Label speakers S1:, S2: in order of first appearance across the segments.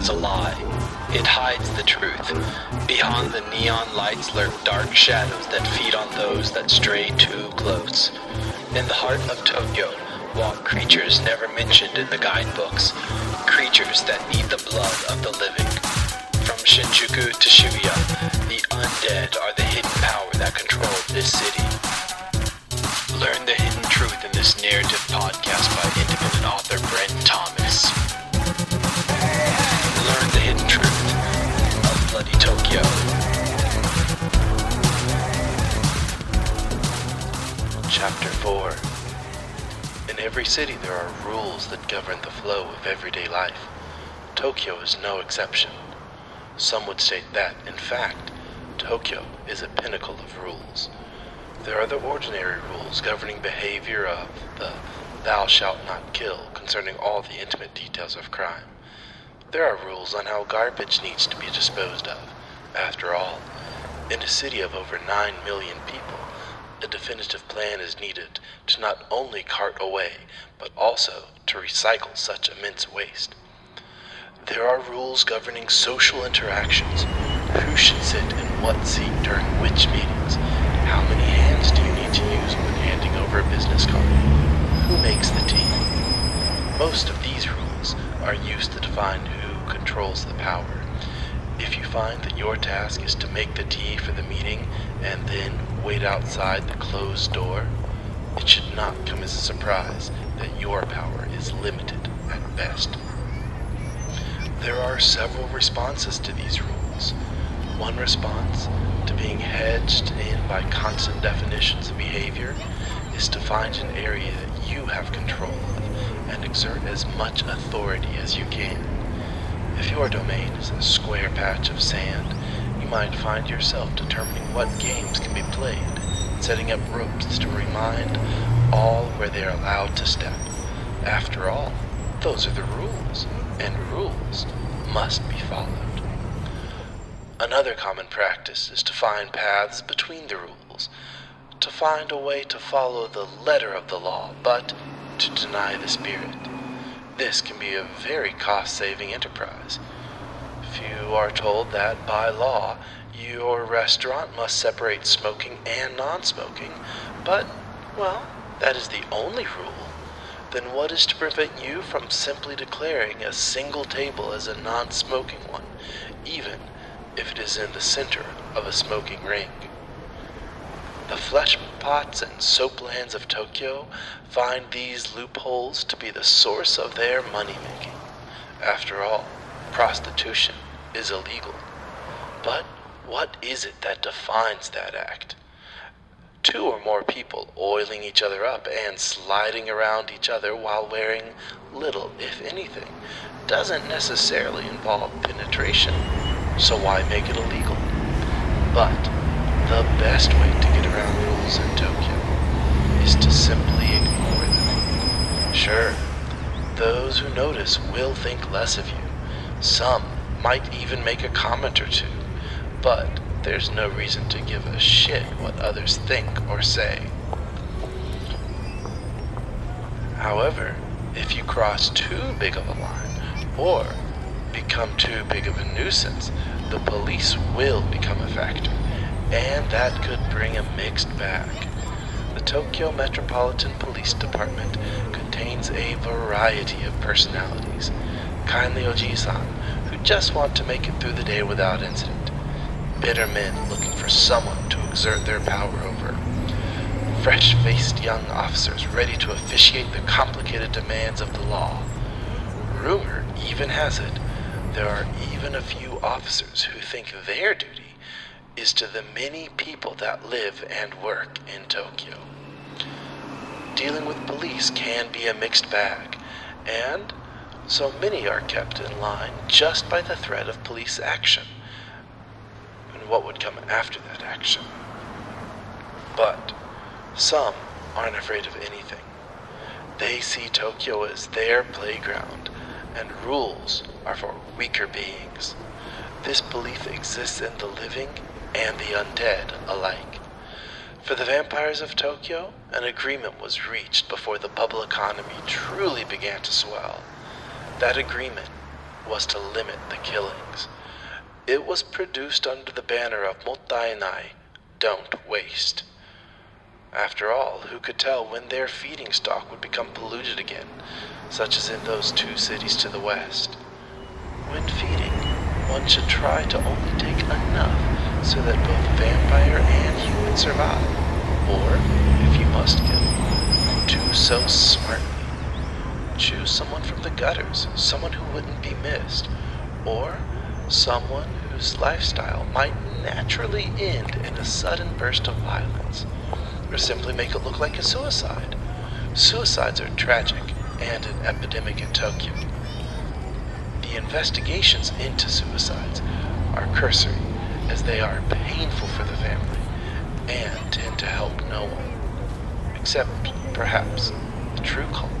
S1: it's a lie. It hides the truth. Behind the neon lights lurk dark shadows that feed on those that stray too close. In the heart of Tokyo walk creatures never mentioned in the guidebooks. Creatures that need the blood of the living. From Shinjuku to Shibuya, the undead are the hidden power that control this city. Learn the hidden truth in this narrative podcast by independent author Brent Thomas. Learn the hidden truth of Bloody Tokyo. Chapter 4. In every city there are rules that govern the flow of everyday life. Tokyo is no exception. Some would state that, in fact, Tokyo is a pinnacle of rules. There are the ordinary rules governing behavior of the thou shalt not kill concerning all the intimate details of crime. There are rules on how garbage needs to be disposed of. After all, in a city of over 9 million people, a definitive plan is needed to not only cart away, but also to recycle such immense waste. There are rules governing social interactions. Who should sit in what seat during which meetings? How many hands do you need to use when handing over a business card? Who makes the tea? Most of these rules are used to define who controls the power. If you find that your task is to make the tea for the meeting and then wait outside the closed door, it should not come as a surprise that your power is limited at best. There are several responses to these rules. One response to being hedged in by constant definitions of behavior is to find an area that you have control of and exert as much authority as you can. If your domain is a square patch of sand, you might find yourself determining what games can be played, setting up ropes to remind all where they are allowed to step. After all, those are the rules, and rules must be followed. Another common practice is to find paths between the rules, to find a way to follow the letter of the law, but to deny the spirit. This can be a very cost-saving enterprise. If you are told that by law your restaurant must separate smoking and non-smoking, but, well, that is the only rule, then what is to prevent you from simply declaring a single table as a non-smoking one, even if it is in the center of a smoking ring? The flesh pots and soaplands of Tokyo find these loopholes to be the source of their money-making. After all, prostitution is illegal. But what is it that defines that act? 2 or more people oiling each other up and sliding around each other while wearing little, if anything, doesn't necessarily involve penetration. So why make it illegal? But the best way to get around rules in Tokyo is to simply ignore them. Sure, those who notice will think less of you. Some might even make a comment or two, but there's no reason to give a shit what others think or say. However, if you cross too big of a line, or become too big of a nuisance, the police will become a factor, and that could bring a mixed bag. The Tokyo Metropolitan Police Department contains a variety of personalities. Kindly Oji-san, who just want to make it through the day without incident. Bitter men looking for someone to exert their power over. Fresh-faced young officers ready to officiate the complicated demands of the law. Rumor even has it there are even a few officers who think their duty is to the many people that live and work in Tokyo. Dealing with police can be a mixed bag, and so many are kept in line just by the threat of police action and what would come after that action. But some aren't afraid of anything. They see Tokyo as their playground, and rules are for weaker beings. This belief exists in the living and the undead alike. For the vampires of Tokyo, an agreement was reached before the bubble economy truly began to swell. That agreement was to limit the killings. It was produced under the banner of Mottainai, don't waste. After all, who could tell when their feeding stock would become polluted again, such as in those 2 cities to the west? When feeding, one should try to only take enough so that both vampire and human survive. Or, if you must kill, do so smartly. Choose someone from the gutters, someone who wouldn't be missed, or someone whose lifestyle might naturally end in a sudden burst of violence, or simply make it look like a suicide. Suicides are tragic and an epidemic in Tokyo. The investigations into suicides are cursory, as they are painful for the family and tend to help no one, except perhaps the true culprit.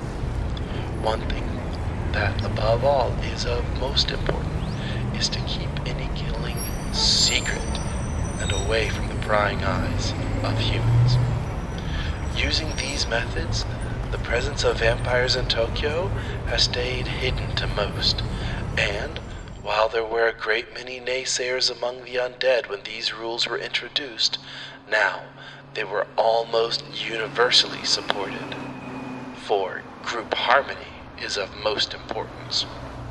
S1: One thing that, above all, is of most importance is to keep any killing secret and away from the prying eyes of humans. Using these methods, the presence of vampires in Tokyo has stayed hidden to most, and while there were a great many naysayers among the undead when these rules were introduced, now they were almost universally supported. For group harmony is of most importance.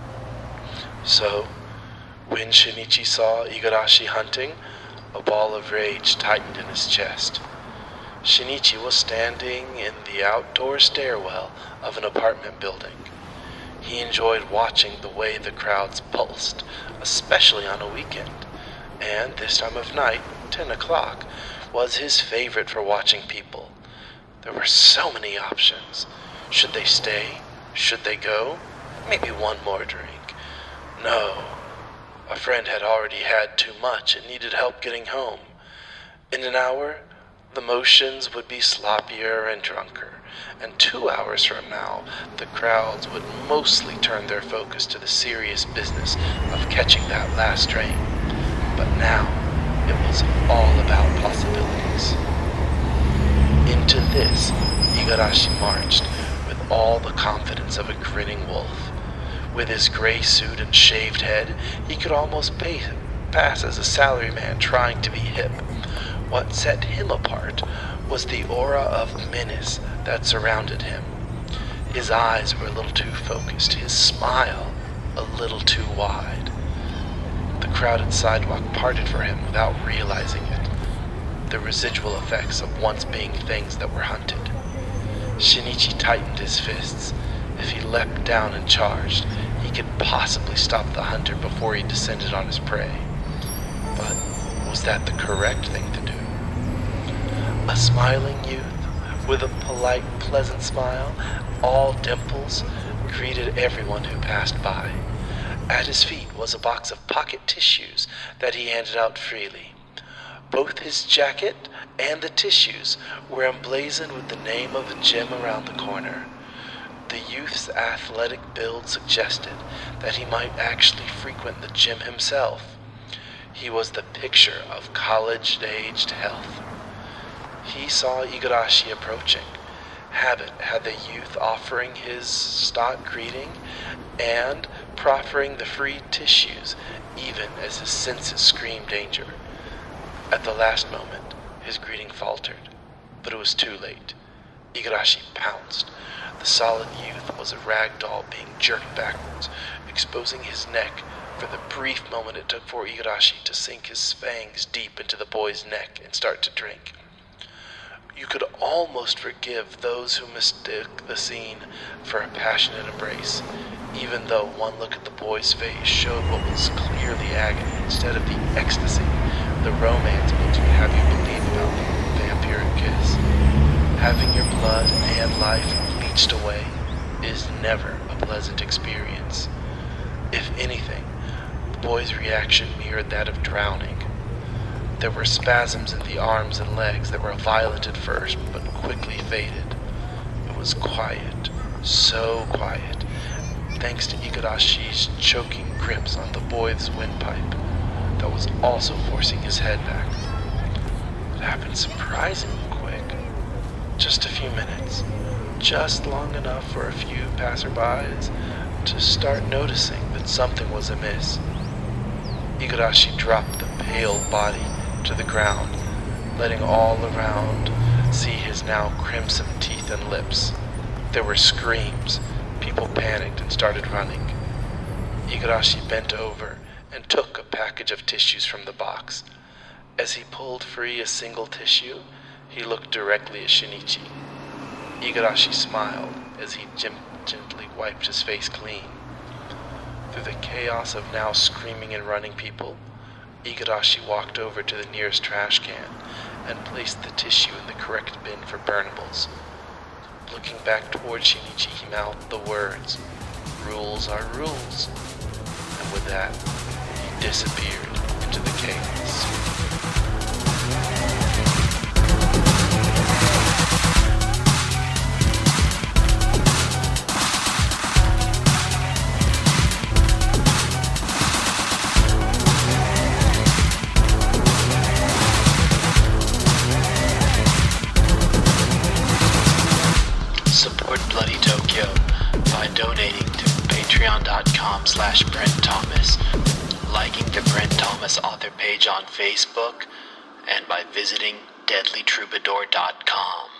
S1: So, when Shinichi saw Igarashi hunting, a ball of rage tightened in his chest. Shinichi was standing in the outdoor stairwell of an apartment building. He enjoyed watching the way the crowds pulsed, especially on a weekend, and this time of night, 10 o'clock, was his favorite for watching people. There were so many options. Should they stay? Should they go? Maybe one more drink. No. A friend had already had too much and needed help getting home. In an hour, the motions would be sloppier and drunker, and 2 hours from now, the crowds would mostly turn their focus to the serious business of catching that last train. But now, it was all about possibilities. Into this, Igarashi marched with all the confidence of a grinning wolf. With his gray suit and shaved head, he could almost pass as a salaryman trying to be hip. What set him apart was the aura of menace that surrounded him. His eyes were a little too focused, his smile a little too wide. The crowded sidewalk parted for him without realizing it, the residual effects of once being things that were hunted. Shinichi tightened his fists. If he leapt down and charged, he could possibly stop the hunter before he descended on his prey. But was that the correct thing to do? A smiling youth, with a polite, pleasant smile, all dimples, greeted everyone who passed by. At his feet was a box of pocket tissues that he handed out freely. Both his jacket and the tissues were emblazoned with the name of the gym around the corner. The youth's athletic build suggested that he might actually frequent the gym himself. He was the picture of college-aged health. He saw Igarashi approaching. Habit had the youth offering his stock greeting and proffering the free tissues, even as his senses screamed danger. At the last moment, his greeting faltered, but it was too late. Igarashi pounced. The solid youth was a rag doll being jerked backwards, exposing his neck for the brief moment it took for Igarashi to sink his fangs deep into the boy's neck and start to drink. You could almost forgive those who mistook the scene for a passionate embrace, even though one look at the boy's face showed what was clearly agony instead of the ecstasy the romance books would have you believe about the vampiric kiss. Having your blood and life bleached away is never a pleasant experience. If anything, the boy's reaction mirrored that of drowning. There were spasms in the arms and legs that were violent at first, but quickly faded. It was quiet, so quiet, thanks to Igarashi's choking grips on the boy's windpipe that was also forcing his head back. It happened surprisingly quick. Just a few minutes, just long enough for a few passerbys to start noticing that something was amiss. Igarashi dropped the pale body to the ground, letting all around see his now crimson teeth and lips. There were screams. People panicked and started running. Igarashi bent over and took a package of tissues from the box. As he pulled free a single tissue, he looked directly at Shinichi. Igarashi smiled as he gently wiped his face clean. Through the chaos of now screaming and running people, Igarashi walked over to the nearest trash can and placed the tissue in the correct bin for burnables. Looking back toward Shinichi, he mouthed the words, "Rules are rules." And with that, he disappeared into the chaos.
S2: Support Bloody Tokyo by donating to patreon.com/Brent Thomas, liking the Brent Thomas author page on Facebook, and by visiting deadlytroubadour.com.